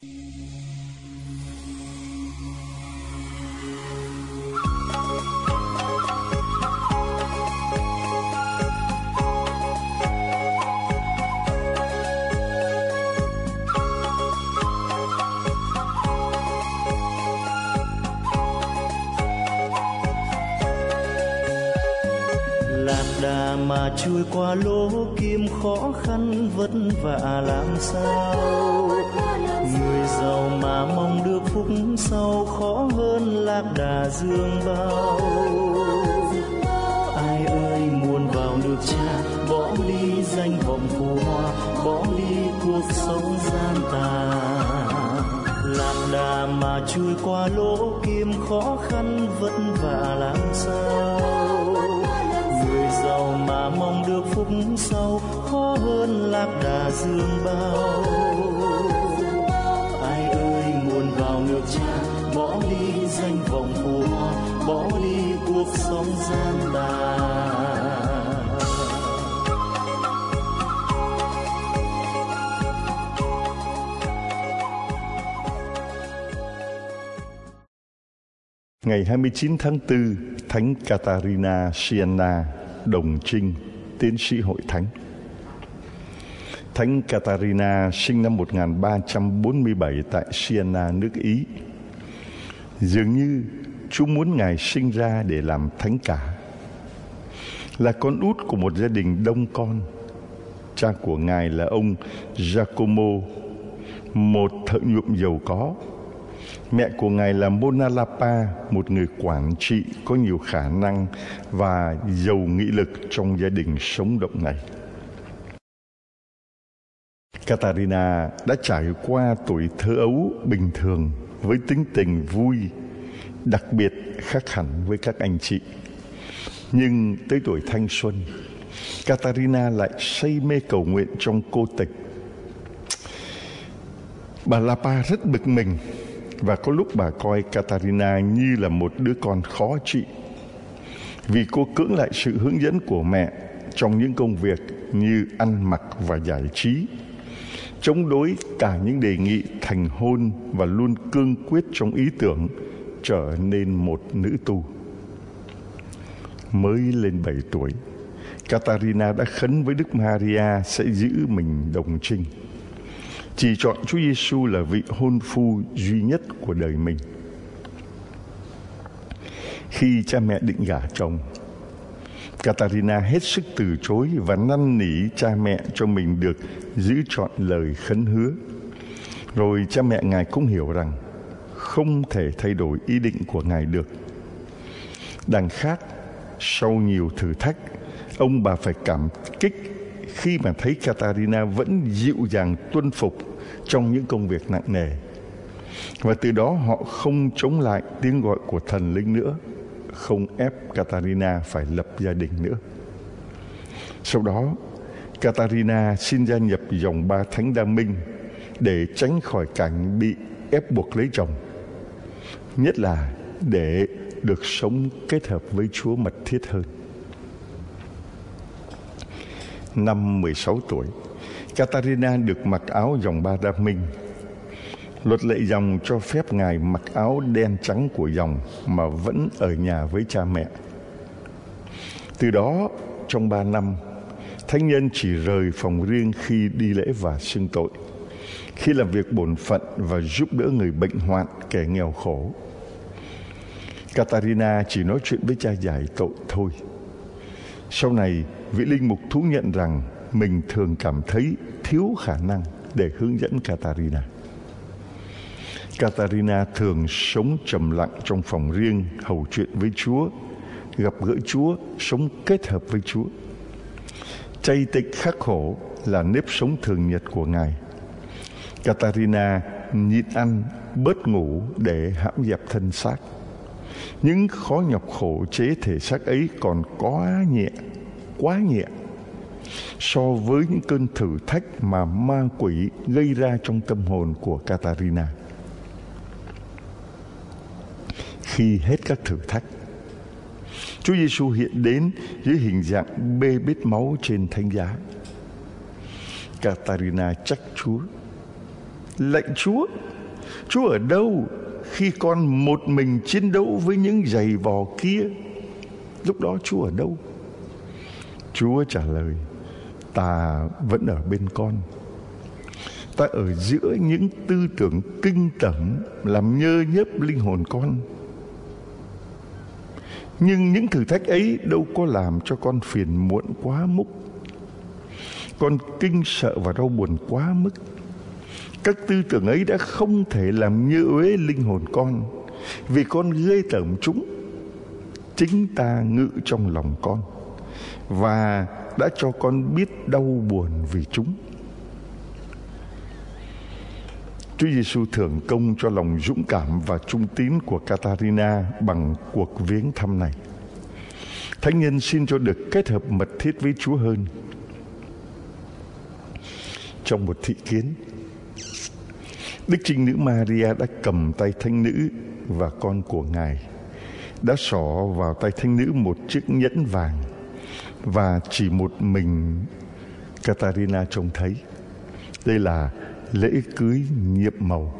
Lạc đà mà trôi qua lỗ kim khó khăn vất vả làm sao. Người giàu mà mong được phúc sau khó hơn lạc đà dương bao. Ai ơi muốn vào nước Cha, bỏ đi danh vọng phù hoa, bỏ đi cuộc sống gian tà. Lạc đà mà trôi qua lỗ kim khó khăn vất vả làm sao. Người giàu mà mong được phúc sau khó hơn lạc đà dương bao. Ai ơi muốn vào nước Cha, bỏ đi danh vọng phù hoa, bỏ đi cuộc sống gian tà. Ngày 29 tháng 4, Thánh Catarina Siena, đồng trinh, tiến sĩ hội thánh. Thánh Catarina sinh năm 1347 tại Siena, nước Ý. Dường như Chúa muốn Ngài sinh ra để làm thánh cả. Là con út của một gia đình đông con. Cha của Ngài là ông Giacomo, một thợ nhuộm giàu có. Mẹ của Ngài là Mona Lapa, một người quản trị có nhiều khả năng và giàu nghị lực trong gia đình sống động này. Catarina đã trải qua tuổi thơ ấu bình thường với tính tình vui, đặc biệt khác hẳn với các anh chị. Nhưng tới tuổi thanh xuân, Catarina lại say mê cầu nguyện trong cô tịch. Bà Lapa rất bực mình, và có lúc bà coi Catarina như là một đứa con khó trị, vì cô cưỡng lại sự hướng dẫn của mẹ trong những công việc như ăn mặc và giải trí, chống đối cả những đề nghị thành hôn và luôn cương quyết trong ý tưởng trở nên một nữ tu. Mới lên 7 tuổi, Catarina đã khấn với Đức Maria sẽ giữ mình đồng trinh, chỉ chọn Chúa Giêsu là vị hôn phu duy nhất của đời mình. Khi cha mẹ định gả chồng, Catarina hết sức từ chối và năn nỉ cha mẹ cho mình được giữ trọn lời khấn hứa. Rồi cha mẹ Ngài cũng hiểu rằng không thể thay đổi ý định của Ngài được. Đằng khác, sau nhiều thử thách, ông bà phải cảm kích khi mà thấy Catarina vẫn dịu dàng tuân phục trong những công việc nặng nề. Và từ đó họ không chống lại tiếng gọi của thần linh nữa, không ép Catarina phải lập gia đình nữa. Sau đó, Catarina xin gia nhập dòng ba thánh đa minh để tránh khỏi cảnh bị ép buộc lấy chồng, nhất là để được sống kết hợp với Chúa mật thiết hơn. Năm 16 tuổi, Catarina được mặc áo dòng ba đa minh. Luật lệ dòng cho phép Ngài mặc áo đen trắng của dòng mà vẫn ở nhà với cha mẹ. Từ đó, trong 3 năm, thánh nhân chỉ rời phòng riêng khi đi lễ và xưng tội, khi làm việc bổn phận và giúp đỡ người bệnh hoạn, kẻ nghèo khổ. Catarina chỉ nói chuyện với cha giải tội thôi. Sau này, vị linh mục thú nhận rằng mình thường cảm thấy thiếu khả năng để hướng dẫn Catarina. Catarina thường sống trầm lặng trong phòng riêng, hầu chuyện với Chúa, gặp gỡ Chúa, sống kết hợp với Chúa. Chay tịnh khắc khổ là nếp sống thường nhật của Ngài. Catarina nhịn ăn, bớt ngủ để hãm dẹp thân xác. Những khó nhọc khổ chế thể xác ấy còn quá nhẹ so với những cơn thử thách mà ma quỷ gây ra trong tâm hồn của Catarina. Khi hết các thử thách, Chúa Giêsu hiện đến dưới hình dạng bê bết máu trên thánh giá. Catarina trách Chúa: Lạy Chúa ở đâu khi con một mình chiến đấu với những giày vò kia? Lúc đó Chúa ở đâu? Chúa trả lời: ta vẫn ở bên con. Ta ở giữa những tư tưởng kinh tởm làm nhơ nhớp linh hồn con. Nhưng những thử thách ấy đâu có làm cho con phiền muộn quá mức. Con kinh sợ và đau buồn quá mức. Các tư tưởng ấy đã không thể làm nhơ uế linh hồn con, vì con ghê tởm chúng. Chính ta ngự trong lòng con và đã cho con biết đau buồn vì chúng. Chúa Giêsu thưởng công cho lòng dũng cảm và trung tín của Catarina bằng cuộc viếng thăm này. Thánh nhân xin cho được kết hợp mật thiết với Chúa hơn. Trong một thị kiến, Đức Trinh Nữ Maria đã cầm tay thánh nữ và con của Ngài, đã xỏ vào tay thánh nữ một chiếc nhẫn vàng, và chỉ một mình Catarina trông thấy. Đây là lễ cưới nhiệm màu.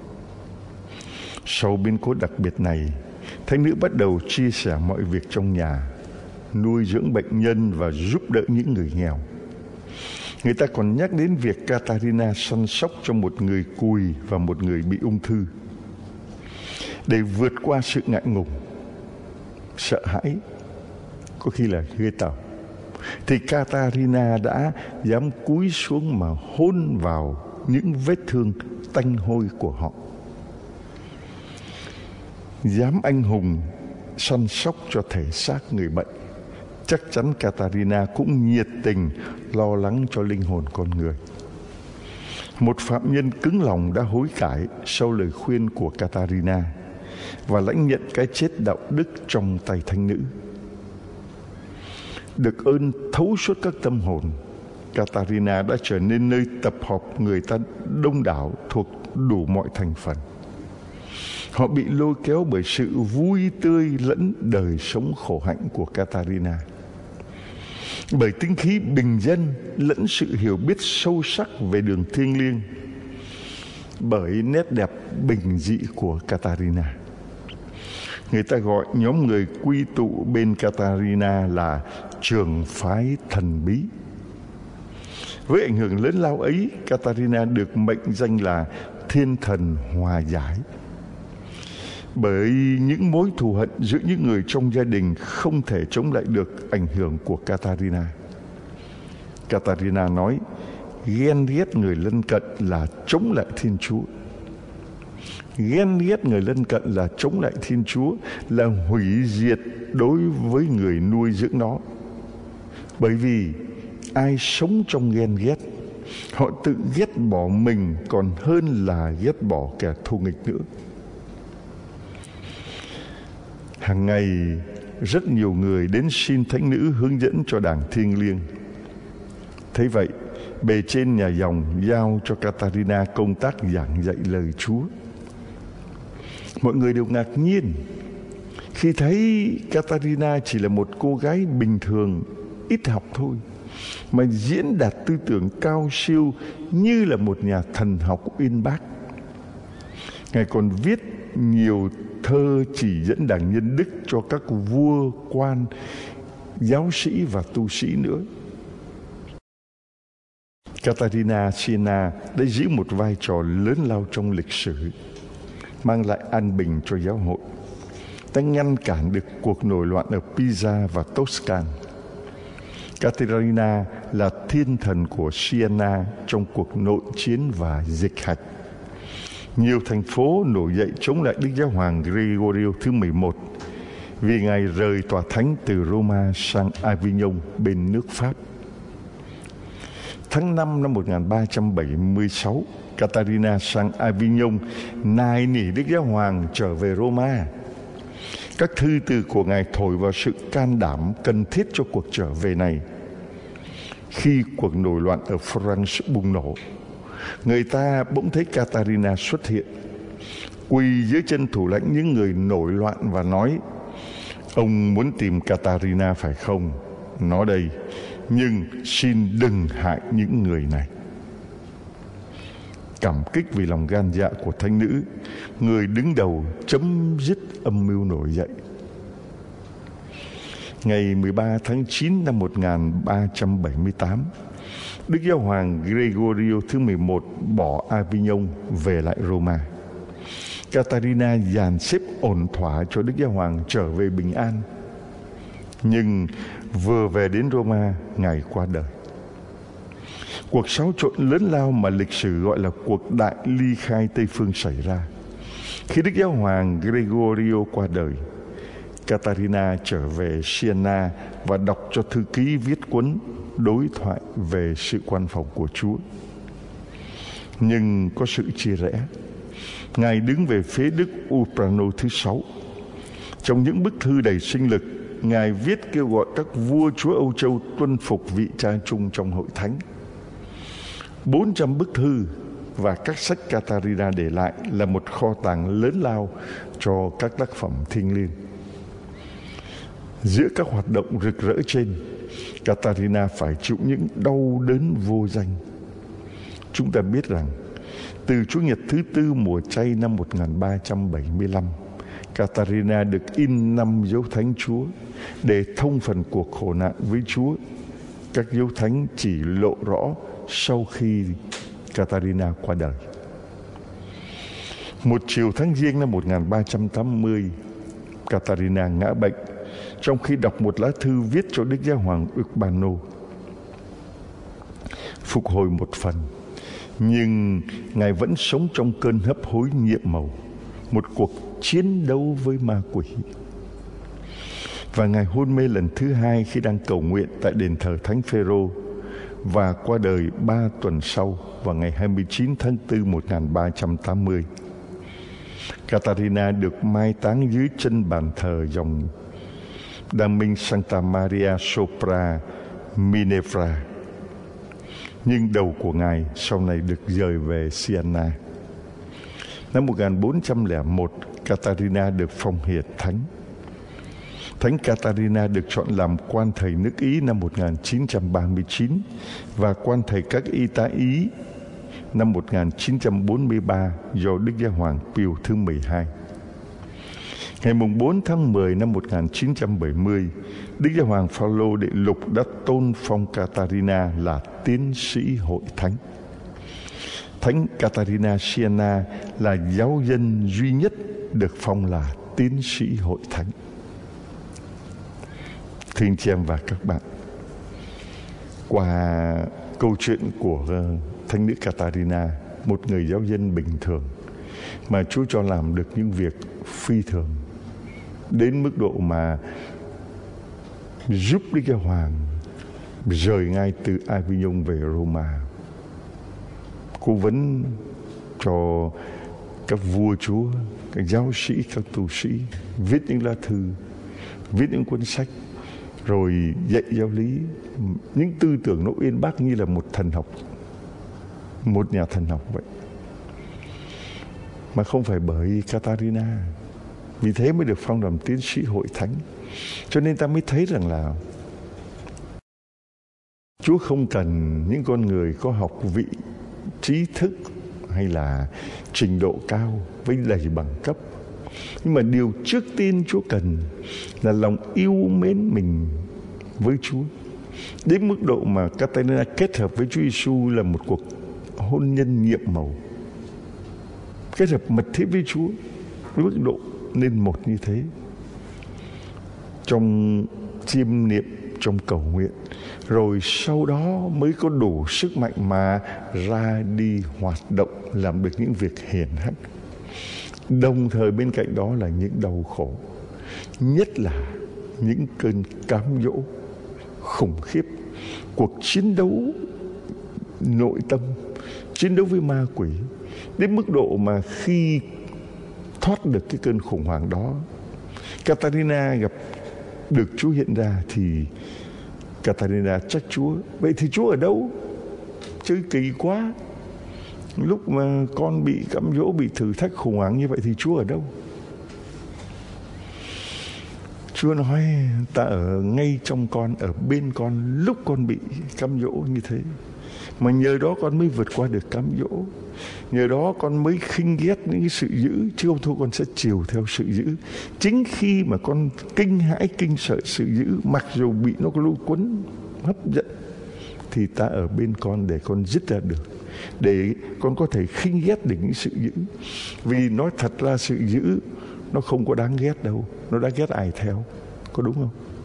Sau biến cố đặc biệt này, thánh nữ bắt đầu chia sẻ mọi việc trong nhà, nuôi dưỡng bệnh nhân và giúp đỡ những người nghèo. Người ta còn nhắc đến việc Catarina săn sóc cho một người cùi và một người bị ung thư. Để vượt qua sự ngại ngùng, sợ hãi, có khi là ghê tởm, thì Catarina đã dám cúi xuống mà hôn vào những vết thương tanh hôi của họ. Dám anh hùng săn sóc cho thể xác người bệnh, chắc chắn Catarina cũng nhiệt tình lo lắng cho linh hồn con người. Một phạm nhân cứng lòng đã hối cải sau lời khuyên của Catarina và lãnh nhận cái chết đạo đức trong tay thánh nữ. Được ơn thấu suốt các tâm hồn, Catarina đã trở nên nơi tập họp người ta đông đảo thuộc đủ mọi thành phần. Họ bị lôi kéo bởi sự vui tươi lẫn đời sống khổ hạnh của Catarina, bởi tính khí bình dân lẫn sự hiểu biết sâu sắc về đường thiêng liêng, bởi nét đẹp bình dị của Catarina. Người ta gọi nhóm người quy tụ bên Catarina là trường phái thần bí. Với ảnh hưởng lớn lao ấy, Catarina được mệnh danh là thiên thần hòa giải, bởi những mối thù hận giữa những người trong gia đình không thể chống lại được ảnh hưởng của Catarina. Catarina nói, ghen ghét người lân cận là chống lại Thiên Chúa. Ghen ghét người lân cận là chống lại Thiên Chúa, là hủy diệt đối với người nuôi dưỡng nó. Bởi vì ai sống trong ghen ghét, họ tự ghét bỏ mình còn hơn là ghét bỏ kẻ thù nghịch nữa. Hàng ngày, rất nhiều người đến xin thánh nữ hướng dẫn cho đảng thiêng liêng. Thế vậy, bề trên nhà dòng giao cho Catarina công tác giảng dạy lời Chúa. Mọi người đều ngạc nhiên khi thấy Catarina chỉ là một cô gái bình thường, ít học thôi, mà diễn đạt tư tưởng cao siêu như là một nhà thần học uyên bác. Ngài còn viết nhiều thơ chỉ dẫn đảng nhân đức cho các vua, quan, giáo sĩ và tu sĩ nữa. Catarina Siena đã giữ một vai trò lớn lao trong lịch sử, mang lại an bình cho giáo hội, đã ngăn cản được cuộc nổi loạn ở Pisa và Toscan. Catarina là thiên thần của Siena trong cuộc nội chiến và dịch hạch. Nhiều thành phố nổi dậy chống lại Đức Giáo hoàng Gregorio thứ 11 vì Ngài rời tòa thánh từ Roma sang Avignon bên nước Pháp. Tháng 5 năm 1376, Catarina sang Avignon nài nỉ Đức Giáo hoàng trở về Roma. Các thư từ của Ngài thổi vào sự can đảm cần thiết cho cuộc trở về này. Khi cuộc nổi loạn ở France bùng nổ, người ta bỗng thấy Catarina xuất hiện, quỳ dưới chân thủ lãnh những người nổi loạn và nói: ông muốn tìm Catarina phải không? Nó đây, nhưng xin đừng hại những người này. cảm kích vì lòng gan dạ của thánh nữ, người đứng đầu chấm dứt âm mưu nổi dậy. Ngày 13 tháng 9 năm 1378, Đức Giáo hoàng Gregorio thứ 11 bỏ Avignon về lại Roma. Catarina dàn xếp ổn thỏa cho Đức Giáo hoàng trở về bình an. Nhưng vừa về đến Roma, Ngài qua đời. Cuộc xáo trộn lớn lao mà lịch sử gọi là cuộc đại ly khai Tây Phương xảy ra. Khi Đức Giáo hoàng Gregorio qua đời, Catarina trở về Siena và đọc cho thư ký viết cuốn đối thoại về sự quan phòng của Chúa. Nhưng có sự chia rẽ. Ngài đứng về phía Đức Uprano thứ 6. Trong những bức thư đầy sinh lực, Ngài viết kêu gọi các vua chúa Âu Châu tuân phục vị cha chung trong hội thánh. 400 bức thư và các sách Catarina để lại là một kho tàng lớn lao cho các tác phẩm thiêng liêng. Giữa các hoạt động rực rỡ trên, Catarina phải chịu những đau đớn vô danh. Chúng ta biết rằng, từ Chủ nhật thứ tư mùa chay năm 1375, Catarina được in 5 dấu thánh Chúa để thông phần cuộc khổ nạn với Chúa. Các dấu thánh chỉ lộ rõ sau khi Catarina qua đời. Một chiều tháng Giêng năm 1380, Catarina ngã bệnh trong khi đọc một lá thư viết cho Đức Giáo hoàng Urbano. Phục hồi một phần, nhưng Ngài vẫn sống trong cơn hấp hối nhiệm màu, một cuộc chiến đấu với ma quỷ. Và Ngài hôn mê lần thứ 2 khi đang cầu nguyện tại đền thờ Thánh Phêrô và qua đời 3 tuần sau vào ngày 29 tháng 4 1380. Catarina được mai táng dưới chân bàn thờ dòng Đa Minh Santa Maria sopra Minerva. Nhưng đầu của Ngài sau này được dời về Siena. Năm 1401, Catarina được phong hiển thánh. Thánh Catarina được chọn làm quan thầy nước Ý năm 1939 và quan thầy các y tá Ý năm 1943 do Đức Giáo hoàng Pio thứ 12. Ngày 4 tháng 10 năm 1970, Đức Giáo hoàng Phaolô Đệ Lục đã tôn phong Catarina là tiến sĩ hội thánh. Thánh Catarina Siena là giáo dân duy nhất được phong là tiến sĩ hội thánh. Thưa anh chị em và các bạn, qua câu chuyện của thánh nữ Catarina, một người giáo dân bình thường mà Chúa cho làm được những việc phi thường đến mức độ mà giúp Đức Giáo hoàng rời ngay từ Avignon về Roma, cố vấn cho các vua chúa, các giáo sĩ, các tu sĩ, viết những lá thư, viết những cuốn sách, rồi dạy giáo lý, những tư tưởng nó uyên bác như là một thần học, một nhà thần học vậy. Mà không phải bởi Catarina. Vì thế mới được phong làm tiến sĩ hội thánh. Cho nên ta mới thấy rằng là Chúa không cần những con người có học vị, trí thức hay là trình độ cao với đầy bằng cấp. Nhưng mà điều trước tiên Chúa cần là lòng yêu mến mình với Chúa. Đến mức độ mà Catarina kết hợp với Chúa Giêsu là một cuộc hôn nhân nhiệm màu. Kết hợp mật thiết với Chúa với mức độ nên một như thế. Trong chiêm niệm, trong cầu nguyện, rồi sau đó mới có đủ sức mạnh mà ra đi hoạt động, làm được những việc hiển hách. Đồng thời bên cạnh đó là những đau khổ, nhất là những cơn cám dỗ khủng khiếp, cuộc chiến đấu nội tâm, chiến đấu với ma quỷ, đến mức độ mà khi thoát được cái cơn khủng hoảng đó, Catarina gặp được Chúa hiện ra thì Catarina trách Chúa: vậy thì Chúa ở đâu? Chứ kỳ quá, lúc mà con bị cám dỗ, bị thử thách khủng hoảng như vậy thì Chúa ở đâu? Chúa nói: ta ở ngay trong con, ở bên con lúc con bị cám dỗ như thế. Mà nhờ đó con mới vượt qua được cám dỗ. Nhờ đó con mới khinh ghét những cái sự dữ, chứ không thôi con sẽ chiều theo sự dữ. Chính khi mà con kinh hãi, kinh sợ sự dữ, mặc dù bị nó lôi cuốn, hấp dẫn, thì ta ở bên con để con dứt ra được, để con có thể khinh ghét được những sự dữ. Vì nói thật ra sự dữ nó không có đáng ghét đâu, nó đáng ghét ai theo, có đúng không?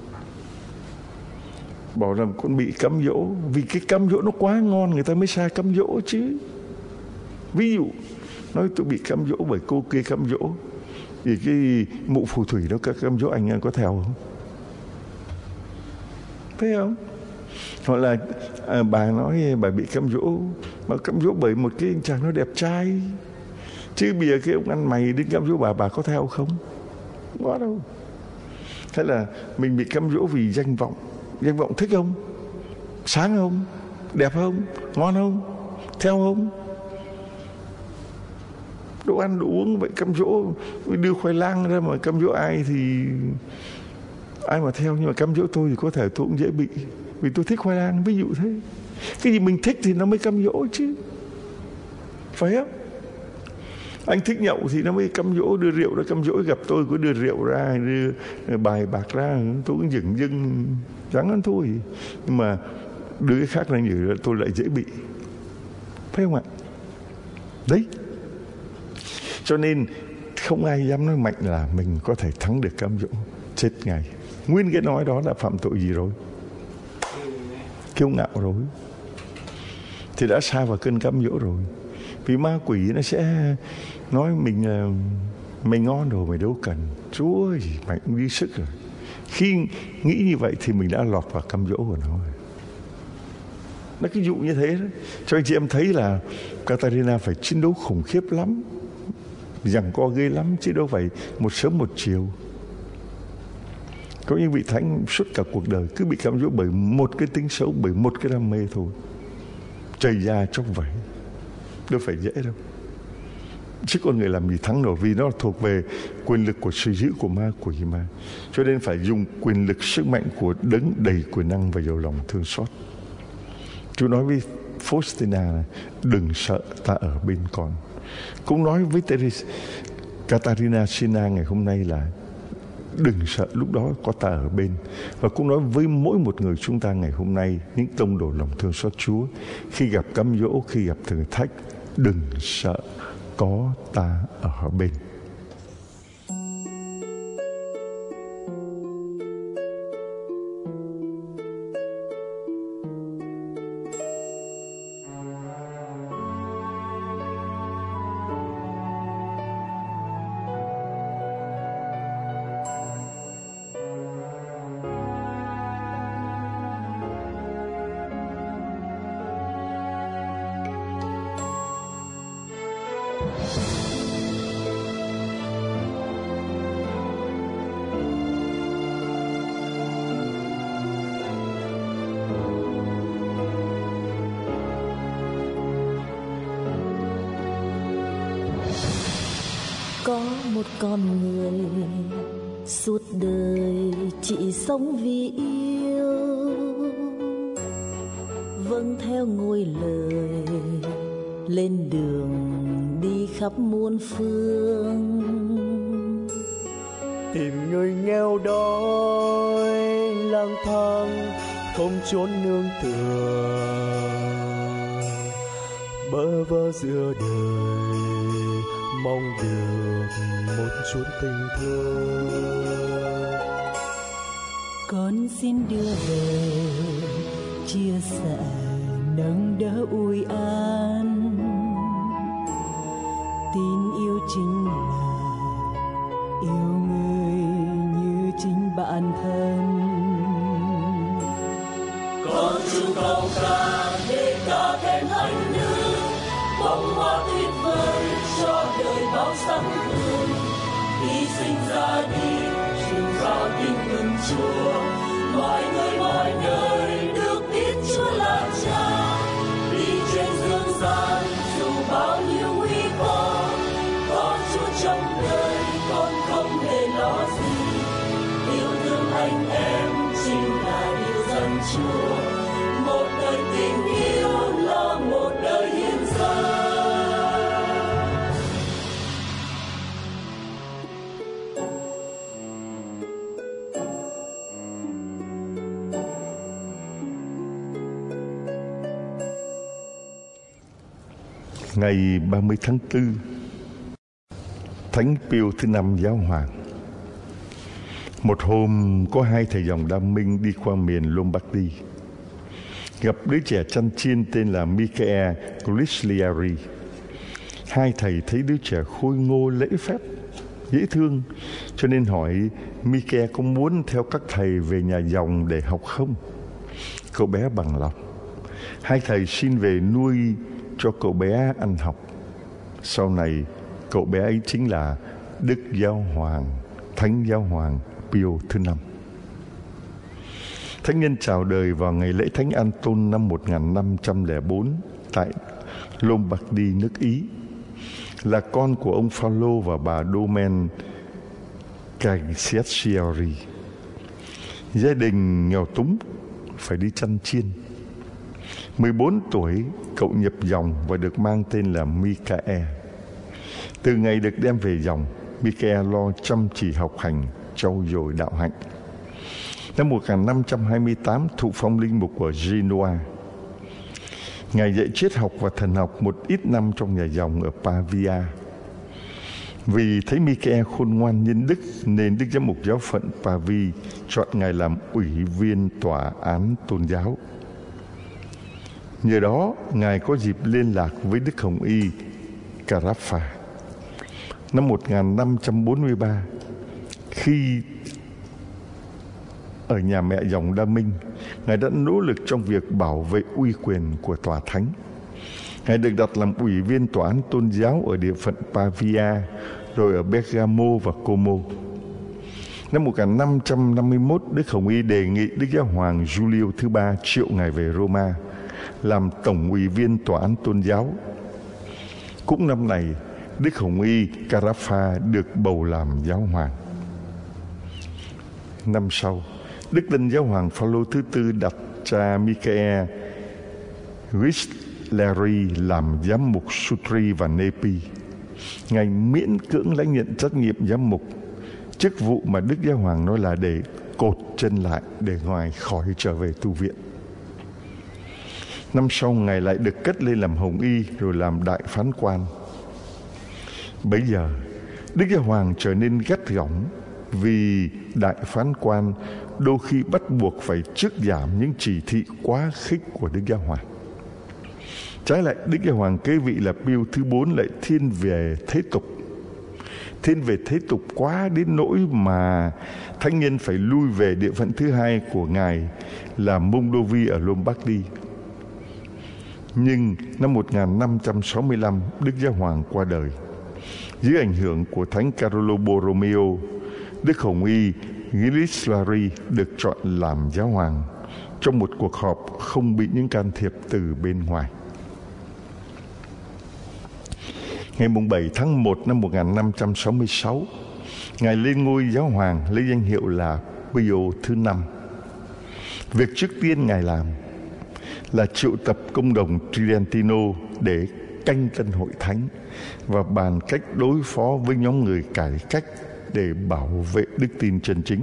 Bảo rằng con bị cám dỗ, vì cái cám dỗ nó quá ngon người ta mới sai cám dỗ chứ. Ví dụ nói tôi bị cám dỗ bởi cô kia cám dỗ, vì cái mụ phù thủy đó cám dỗ anh có theo không? Thấy không? Hoặc là bà nói bà bị cám dỗ, mà cám dỗ bởi một cái chàng nó đẹp trai, chứ bây giờ cái ông ăn mày đến cám dỗ bà có theo không? Không có đâu. Thế là mình bị cám dỗ vì danh vọng. Danh vọng thích không? Sáng không? Đẹp không? Ngon không? Theo không? Đồ ăn đồ uống vậy cám dỗ, đưa khoai lang ra mà cám dỗ ai thì ai mà theo. Nhưng mà cám dỗ tôi thì có thể tôi cũng dễ bị, vì tôi thích khoai lang, ví dụ thế. Cái gì mình thích thì nó mới cám dỗ chứ, phải không? Anh thích nhậu thì nó mới cám dỗ, đưa rượu ra cám dỗ. Gặp tôi có đưa rượu ra, đưa bài bạc ra, tôi cũng dửng dưng chẳng ăn thôi. Nhưng mà đưa cái khác ra nhiều tôi lại dễ bị, phải không ạ? Đấy, cho nên không ai dám nói mạnh là mình có thể thắng được cám dỗ, chết ngay. Nguyên cái nói đó là phạm tội gì rồi? Kiêu ngạo rồi, thì đã sa vào cơn cám dỗ rồi. Vì ma quỷ nó sẽ nói mình là mày ngon rồi, mày đâu cần, Chúa ơi, mày cũng đi sức rồi. Khi nghĩ như vậy thì mình đã lọt vào cám dỗ của nó. Nó cái dụ như thế đó. Cho anh chị em thấy là Catarina phải chiến đấu khủng khiếp lắm, giằng co ghê lắm, chứ đâu phải một sớm một chiều. Có những vị thánh suốt cả cuộc đời cứ bị cám dỗ bởi một cái tính xấu, bởi một cái đam mê thôi, chảy ra trong vậy, đâu phải dễ đâu. Chứ con người làm gì thắng nổi, vì nó thuộc về quyền lực của sự dữ của ma quỷ mà. Cho nên phải dùng quyền lực, sức mạnh của đấng đầy quyền năng và giàu lòng thương xót. Chúa nói với Faustina là đừng sợ, ta ở bên con. Cũng nói với Catarina Sina ngày hôm nay là đừng sợ, lúc đó có ta ở bên. Và cũng nói với mỗi một người chúng ta ngày hôm nay, những tông đồ lòng thương xót Chúa, khi gặp cám dỗ, khi gặp thử thách, đừng sợ, có ta ở bên. Có một con người suốt đời chỉ sống vì yêu, vâng theo ngôi lời lên đường đi khắp muôn phương, tìm người nghèo đói lang thang không chốn nương tựa, bơ vơ giữa đời mong được một chút tình thương. Con xin đưa về chia sẻ nâng đỡ ủi an, tin yêu chính là yêu người như chính bản thân. Con chung câu ca để ca thêm hạnh nữ, bông hoa tuyệt vời cho đời bao sắc hương. Hy sinh ra đi truyền giao tin mừng Chúa, mọi người mọi nơi được biết Chúa là Cha. Đi trên dương gian dù bao nhiêu nguy khó, có Chúa trong đời con không hề lo gì. Yêu thương anh em chính là điều dành Chúa, một đời tình yêu lo Ngày 30 tháng 4, Thánh Pio thứ 5 Giáo hoàng. Một hôm có hai thầy dòng Đa Minh đi qua miền Lombardy, gặp đứa trẻ chăn chiên tên là Michael Grigliari. Hai thầy thấy đứa trẻ khôi ngô lễ phép, dễ thương, cho nên hỏi Michael có muốn theo các thầy về nhà dòng để học không. Cậu bé bằng lòng. Hai thầy xin về nuôi cho cậu bé ăn học. Sau này cậu bé ấy chính là Đức Giáo hoàng, Thánh Giáo hoàng Pio thứ 5. Thánh nhân chào đời vào ngày lễ Thánh Anton năm 1504 tại Lombardy, nước Ý. Là con của ông Phaolô và bà Domen Cagliari. Gia đình nghèo túng, phải đi chăn chiên. 14 tuổi, cậu nhập dòng và được mang tên là Michael. Từ ngày được đem về dòng, Michael lo chăm chỉ học hành, trau dồi đạo hạnh. Năm 1528, thụ phong linh mục của Genoa. Ngài dạy triết học và thần học một ít năm trong nhà dòng ở Pavia. Vì thấy Michael khôn ngoan nhân đức nên Đức Giám mục giáo phận Pavi chọn Ngài làm ủy viên tòa án tôn giáo. Nhờ đó, Ngài có dịp liên lạc với Đức Hồng Y Carafa. Năm 1543, khi ở nhà mẹ dòng Đa Minh, Ngài đã nỗ lực trong việc bảo vệ uy quyền của tòa thánh. Ngài được đặt làm ủy viên tòa án tôn giáo ở địa phận Pavia, rồi ở Bergamo và Como. Năm 1551, Đức Hồng Y đề nghị Đức Giáo hoàng Giulio thứ 3 triệu Ngài về Roma làm tổng ủy viên tòa án tôn giáo. Cũng năm này, Đức Hồng Y Carafa được bầu làm giáo hoàng. Năm sau, Đức Tân Giáo hoàng Phaolô thứ 4 đặt cha Michael Grigliari làm giám mục Sutri và Nepi. Ngài miễn cưỡng lãnh nhận trách nhiệm giám mục, chức vụ mà Đức Giáo hoàng nói là để cột chân lại để Ngài khỏi trở về tu viện. Năm sau, Ngài lại được cất lên làm Hồng Y rồi làm đại phán quan. Bấy giờ, Đức Giáo hoàng trở nên gắt gỏng vì đại phán quan đôi khi bắt buộc phải trức giảm những chỉ thị quá khích của Đức Giáo hoàng. Trái lại, Đức Giáo hoàng kế vị là Pio thứ 4 lại thiên về thế tục quá đến nỗi mà thánh nhân phải lui về địa phận thứ hai của Ngài là Mondovì ở Lombardy. Nhưng năm 1565, Đức Giáo hoàng qua đời. Dưới ảnh hưởng của Thánh Carolo Borromeo, Đức Hồng Y Grigliari được chọn làm giáo hoàng trong một cuộc họp không bị những can thiệp từ bên ngoài. Ngày 7 tháng 1 năm 1566, Ngài lên ngôi giáo hoàng lấy danh hiệu là Pio thứ 5. Việc trước tiên Ngài làm là triệu tập công đồng Tridentino để canh tân hội thánh và bàn cách đối phó với nhóm người cải cách để bảo vệ đức tin chân chính.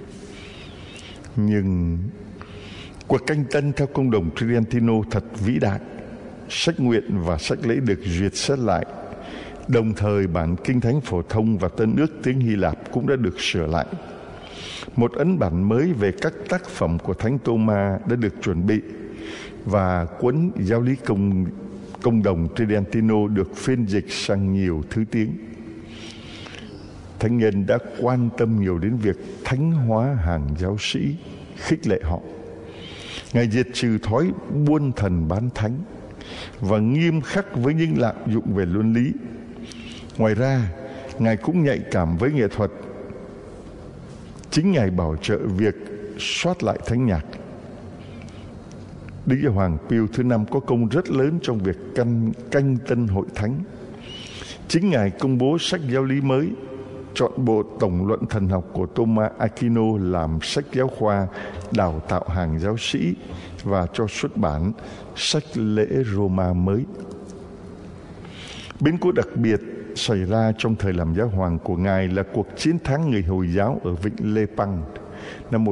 Nhưng cuộc canh tân theo công đồng Tridentino thật vĩ đại. Sách nguyện và sách lễ được duyệt xét lại. Đồng thời bản Kinh Thánh phổ thông và Tân ước tiếng Hy Lạp cũng đã được sửa lại. Một ấn bản mới về các tác phẩm của Thánh Tô-ma đã được chuẩn bị và cuốn Giáo lý công đồng Tridentino được phiên dịch sang nhiều thứ tiếng. Thánh nhân đã quan tâm nhiều đến việc thánh hóa hàng giáo sĩ, khích lệ họ. Ngài diệt trừ thói buôn thần bán thánh và nghiêm khắc với những lạm dụng về luân lý. Ngoài ra, Ngài cũng nhạy cảm với nghệ thuật. Chính Ngài bảo trợ việc soát lại thánh nhạc. Đức Giáo hoàng Pio thứ 5 có công rất lớn trong việc canh tân hội thánh. Chính Ngài công bố sách giáo lý mới, chọn bộ tổng luận thần học của Thomas Aquino làm sách giáo khoa đào tạo hàng giáo sĩ và cho xuất bản sách lễ Roma mới. Biến cố đặc biệt xảy ra trong thời làm giáo hoàng của Ngài là cuộc chiến thắng người Hồi giáo ở vịnh Lepang năm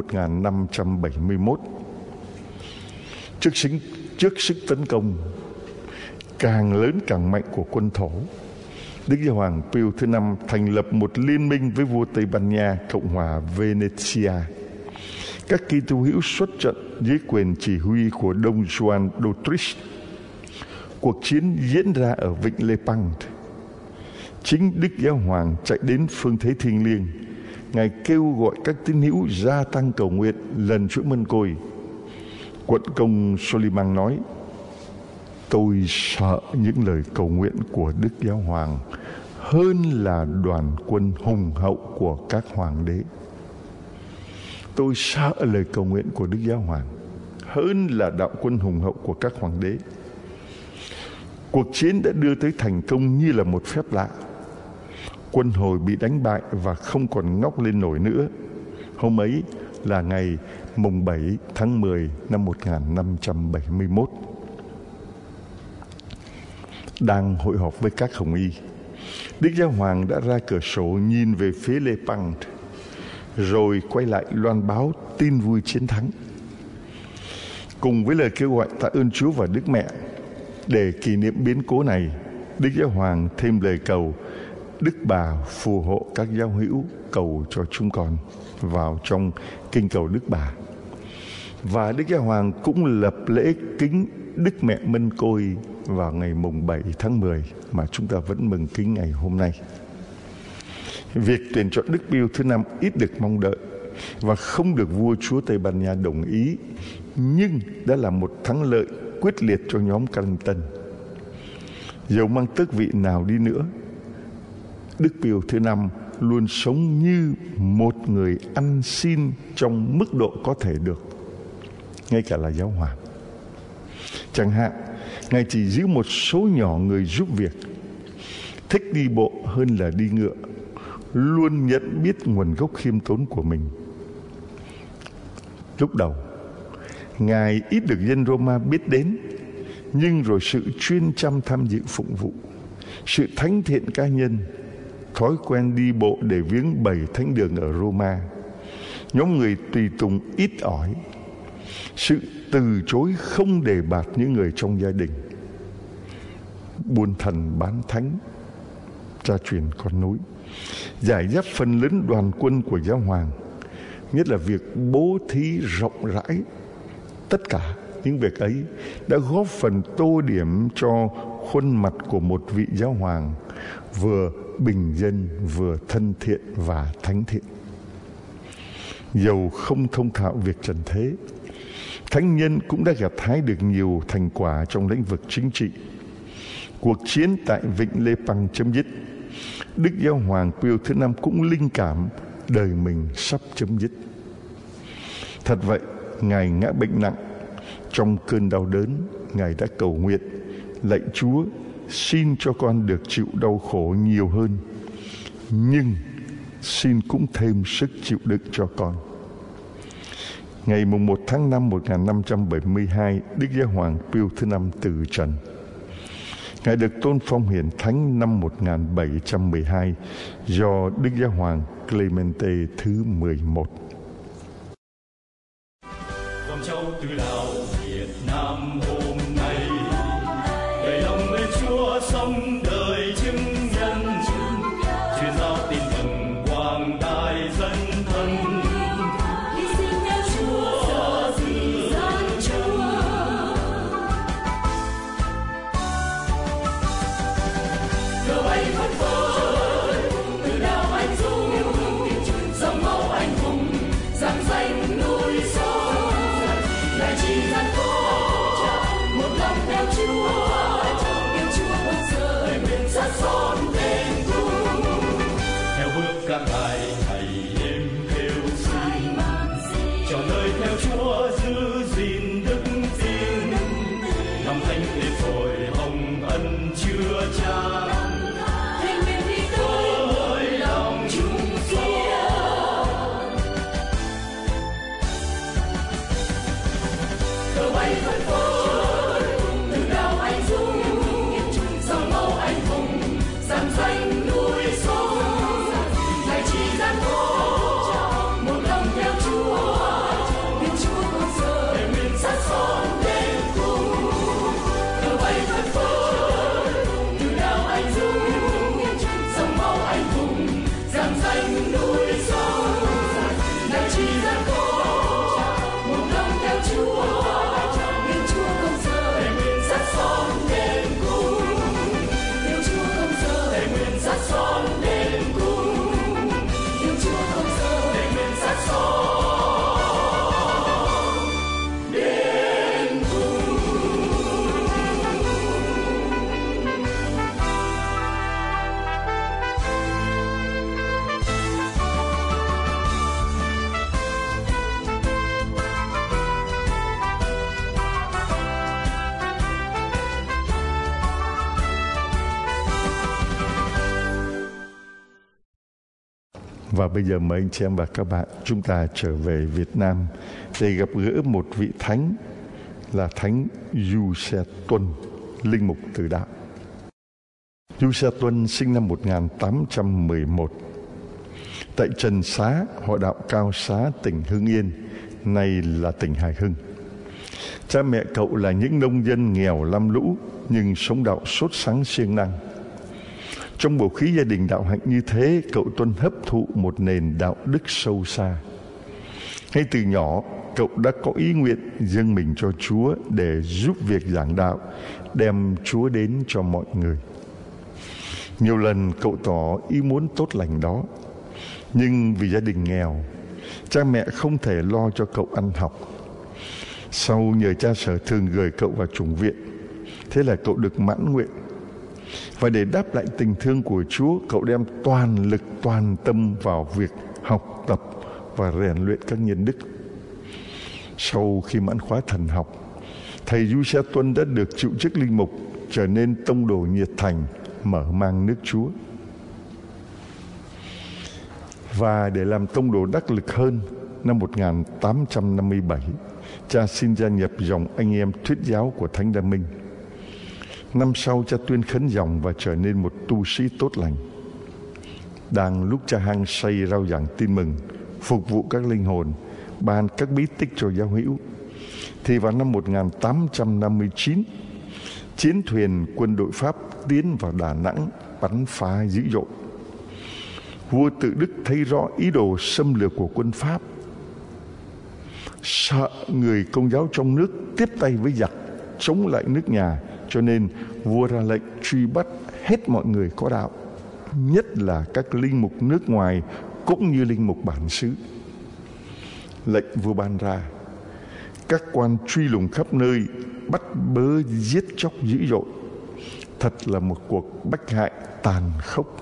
1571. Trước sức tấn công, càng lớn càng mạnh của quân thổ, Đức Giáo hoàng Pio thứ 5 thành lập một liên minh với vua Tây Ban Nha, Cộng hòa Venezia. Các Kitô hữu xuất trận dưới quyền chỉ huy của Đông Juan d'Autriche. Cuộc chiến diễn ra ở vịnh Lepant. Chính Đức Giáo hoàng chạy đến phương thế thiêng liêng. Ngài kêu gọi các tín hữu gia tăng cầu nguyện lần chuỗi mân côi. Quận công Soliman nói: tôi sợ những lời cầu nguyện của Đức Giáo hoàng hơn là đoàn quân hùng hậu của các hoàng đế. Tôi sợ lời cầu nguyện của Đức Giáo hoàng hơn là đạo quân hùng hậu của các hoàng đế. Cuộc chiến đã đưa tới thành công như là một phép lạ. Quân Hồi bị đánh bại và không còn ngóc lên nổi nữa. Hôm ấy là ngày mùng 7 tháng 10 năm 1571. Đang hội họp với các hồng y, Đức Giáo hoàng đã ra cửa sổ nhìn về phía Lepant, rồi quay lại loan báo tin vui chiến thắng. Cùng với lời kêu gọi tạ ơn Chúa và Đức Mẹ, để kỷ niệm biến cố này, Đức Giáo hoàng thêm lời cầu Đức Bà phù hộ các giáo hữu cầu cho chúng con vào trong kinh cầu Đức Bà. Và Đức Giáo hoàng cũng lập lễ kính Đức Mẹ Mân Côi vào ngày mùng 7 tháng 10 mà chúng ta vẫn mừng kính ngày hôm nay. Việc tuyển chọn Đức Pio thứ 5 ít được mong đợi và không được vua chúa Tây Ban Nha đồng ý, nhưng đã là một thắng lợi quyết liệt cho nhóm Carlton. Dầu mang tước vị nào đi nữa, Đức Pio thứ 5 luôn sống như một người ăn xin trong mức độ có thể được, ngay cả là giáo hoàng. Chẳng hạn, Ngài chỉ giữ một số nhỏ người giúp việc, thích đi bộ hơn là đi ngựa, luôn nhận biết nguồn gốc khiêm tốn của mình. Lúc đầu, Ngài ít được dân Roma biết đến, nhưng rồi sự chuyên chăm tham dự phụng vụ, sự thánh thiện cá nhân, thói quen đi bộ để viếng 7 thánh đường ở Roma, nhóm người tùy tùng ít ỏi, sự từ chối không đề bạt những người trong gia đình, buôn thần bán thánh, cha truyền con nối, giải dắt phần lớn đoàn quân của giáo hoàng, nhất là việc bố thí rộng rãi. Tất cả những việc ấy đã góp phần tô điểm cho khuôn mặt của một vị giáo hoàng vừa bình dân, vừa thân thiện và thánh thiện. Dầu không thông thạo việc trần thế, thánh nhân cũng đã gặt hái được nhiều thành quả trong lĩnh vực chính trị. Cuộc chiến tại vịnh Lepant chấm dứt, Đức Giáo hoàng Pio thứ 5 cũng linh cảm đời mình sắp chấm dứt. Thật vậy, Ngài ngã bệnh nặng. Trong cơn đau đớn, Ngài đã cầu nguyện: lạy Chúa, xin cho con được chịu đau khổ nhiều hơn, nhưng xin cũng thêm sức chịu đựng cho con. Ngày 1 tháng 5 1572, Đức Giáo hoàng Pio thứ 5 từ trần. Ngài được tôn phong hiển thánh năm 1712 do Đức Giáo hoàng Clemente thứ 11. Con cháu từ Lào Việt Nam hôm nay đầy lòng mến Chúa sống đời chứng nhân, truyền giao tin mừng quang đại dân thân. Hy sinh theo Chúa vì dân Chúa. Cờ bay phất phới từ đảo anh dũng, dòng máu anh hùng giăng danh núi sông. Ngài chỉ Và bây giờ mời anh chị em và các bạn chúng ta trở về Việt Nam để gặp gỡ một vị thánh là Thánh Du Xe Tuân, linh mục Từ Đạo. Du Xe Tuân sinh năm 1811 tại Trần Xá, họ đạo Cao Xá, tỉnh Hưng Yên, nay là tỉnh Hải Hưng. Cha mẹ cậu là những nông dân nghèo lam lũ nhưng sống đạo sốt sắng siêng năng. Trong bầu khí gia đình đạo hạnh như thế, cậu Tuân hấp thụ một nền đạo đức sâu xa. Ngay từ nhỏ, cậu đã có ý nguyện dâng mình cho Chúa để giúp việc giảng đạo, đem Chúa đến cho mọi người. Nhiều lần cậu tỏ ý muốn tốt lành đó, nhưng vì gia đình nghèo, cha mẹ không thể lo cho cậu ăn học. Sau nhờ cha sở thường gửi cậu vào chủng viện, thế là cậu được mãn nguyện. Và để đáp lại tình thương của Chúa, cậu đem toàn lực toàn tâm vào việc học tập và rèn luyện các nhân đức. Sau khi mãn khóa thần học, thầy Du Xe Tuân đã được chịu chức linh mục, trở nên tông đồ nhiệt thành, mở mang nước Chúa. Và để làm tông đồ đắc lực hơn, năm 1857, cha xin gia nhập dòng anh em thuyết giáo của Thánh Đa Minh. Năm sau, cha tuyên khấn dòng và trở nên một tu sĩ tốt lành. Đang lúc cha hăng say rao giảng tin mừng, phục vụ các linh hồn, ban các bí tích cho giáo hữu, thì vào năm 1859, chiến thuyền quân đội Pháp tiến vào Đà Nẵng, bắn phá dữ dội. Vua Tự Đức thấy rõ ý đồ xâm lược của quân Pháp, sợ người Công giáo trong nước tiếp tay với giặc chống lại nước nhà, cho nên vua ra lệnh truy bắt hết mọi người có đạo, nhất là các linh mục nước ngoài cũng như linh mục bản xứ. Lệnh vua ban ra, các quan truy lùng khắp nơi, bắt bớ giết chóc dữ dội. Thật là một cuộc bách hại tàn khốc.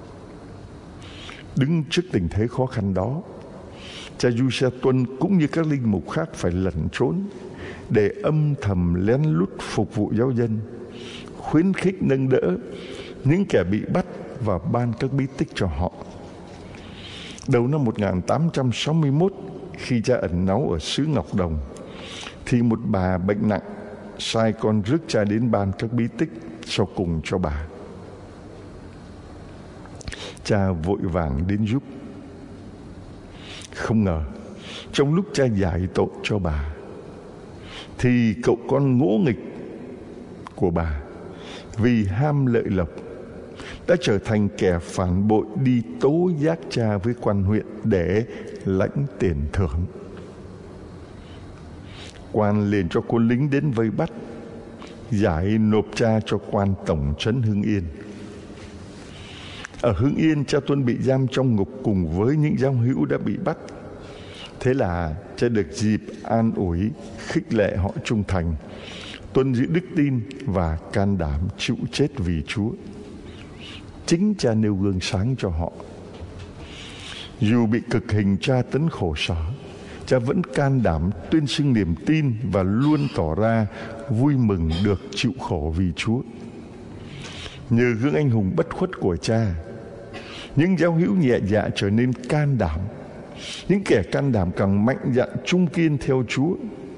Đứng trước tình thế khó khăn đó, cha Du Xe Tuân cũng như các linh mục khác phải lẩn trốn để âm thầm lén lút phục vụ giáo dân, khuyến khích nâng đỡ những kẻ bị bắt và ban các bí tích cho họ. Đầu năm 1861, khi cha ẩn náu ở xứ Ngọc Đồng, thì một bà bệnh nặng sai con rước cha đến ban các bí tích sau cùng cho bà. Cha vội vàng đến giúp. Không ngờ trong lúc cha giải tội cho bà, thì cậu con ngỗ nghịch của bà vì ham lợi lộc đã trở thành kẻ phản bội, đi tố giác cha với quan huyện để lãnh tiền thưởng. Quan liền cho quân lính đến vây bắt, giải nộp cha cho quan tổng trấn Hưng Yên. Ở Hưng Yên, cha Tuân bị giam trong ngục cùng với những giáo hữu đã bị bắt. Thế là cha được dịp an ủi, khích lệ họ trung thành, tuân giữ đức tin và can đảm chịu chết vì Chúa. Chính cha nêu gương sáng cho họ. Dù bị cực hình tra tấn khổ sở, cha vẫn can đảm tuyên xưng niềm tin và luôn tỏ ra vui mừng được chịu khổ vì Chúa. Nhờ gương anh hùng bất khuất của cha, những giáo hữu nhẹ dạ trở nên can đảm, những kẻ can đảm càng mạnh dạn trung kiên theo Chúa.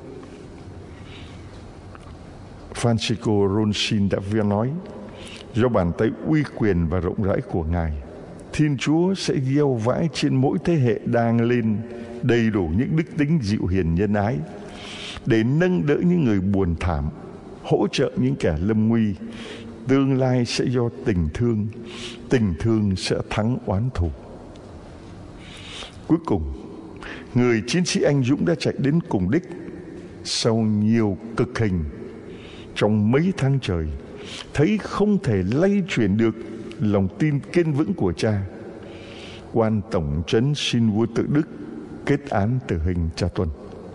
Francisco Ronsin đã viết nói, do bàn tay uy quyền và rộng rãi của Ngài, Thiên Chúa sẽ gieo vãi trên mỗi thế hệ đang lên đầy đủ những đức tính dịu hiền nhân ái, để nâng đỡ những người buồn thảm, hỗ trợ những kẻ lâm nguy. Tương lai sẽ do tình thương sẽ thắng oán thù. Cuối cùng, người chiến sĩ anh dũng đã chạy đến cùng đích. Sau nhiều cực hình trong mấy tháng trời, thấy không thể lay chuyển được lòng tin kiên vững của cha, quan tổng trấn xin vua Tự Đức kết án tử hình cha Tuân.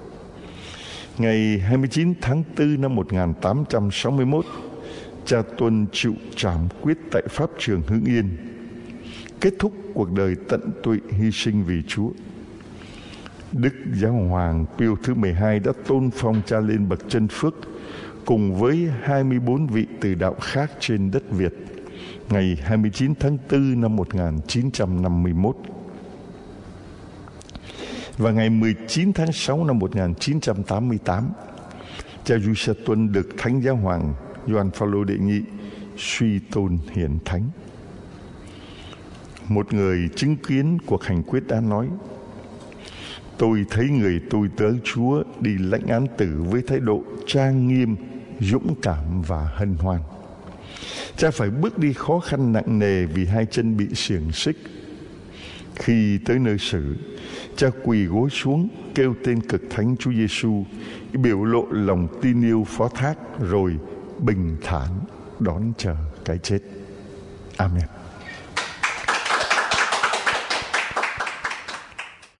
Ngày 29 tháng 4 năm 1861, cha Tuân chịu trảm quyết tại pháp trường Hưng Yên, kết thúc cuộc đời tận tụy hy sinh vì Chúa. Đức Giáo Hoàng Pio thứ 12 đã tôn phong cha lên bậc chân phước cùng với 24 vị từ đạo khác trên đất Việt ngày 29 tháng 4 năm 1951. Và ngày 19 tháng 6 năm 1988, cha Giuse Tuân được Thánh Giáo hoàng Gioan Phaolô đệ nhị suy tôn hiển thánh. Một người chứng kiến cuộc hành quyết đã nói: tôi thấy người tôi tớ Chúa đi lãnh án tử với thái độ trang nghiêm, dũng cảm và hân hoan. Cha phải bước đi khó khăn nặng nề vì hai chân bị xiềng xích. Khi tới nơi xử, cha quỳ gối xuống kêu tên cực thánh Chúa Giêsu, biểu lộ lòng tin yêu phó thác, rồi bình thản đón chờ cái chết. Amen.